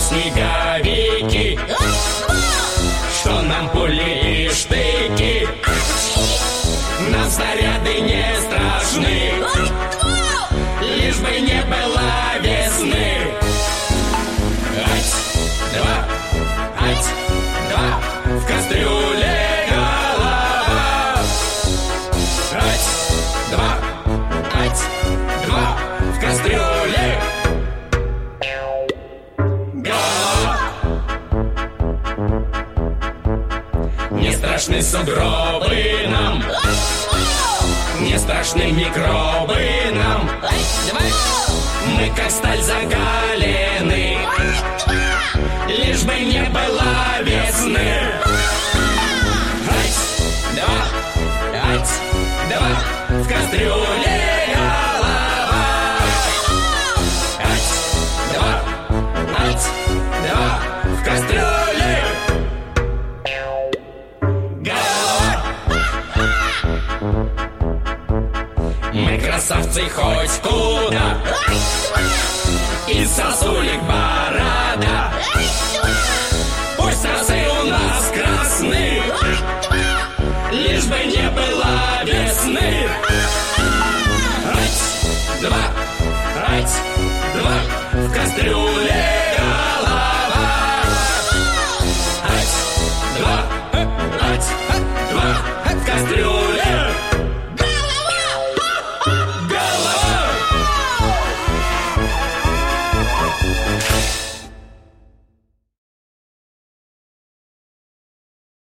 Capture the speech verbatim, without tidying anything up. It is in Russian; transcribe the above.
снеговики, что нам пули и штыки, нам снаряды не страшны, лишь бы не было весны. Ать, два, ать, два, в кастрюле голова. Ать, два, ать, два, в кастрюле голова. Не страшны сугробы нам, не страшны микробы нам. Мы как сталь закалены, лишь бы не было весны. Ать, два, ать, два, в кастрюле голова. Ать, два, ать, два, в кастрюле голова. Мы красавцы хоть куда, и сосулек борода.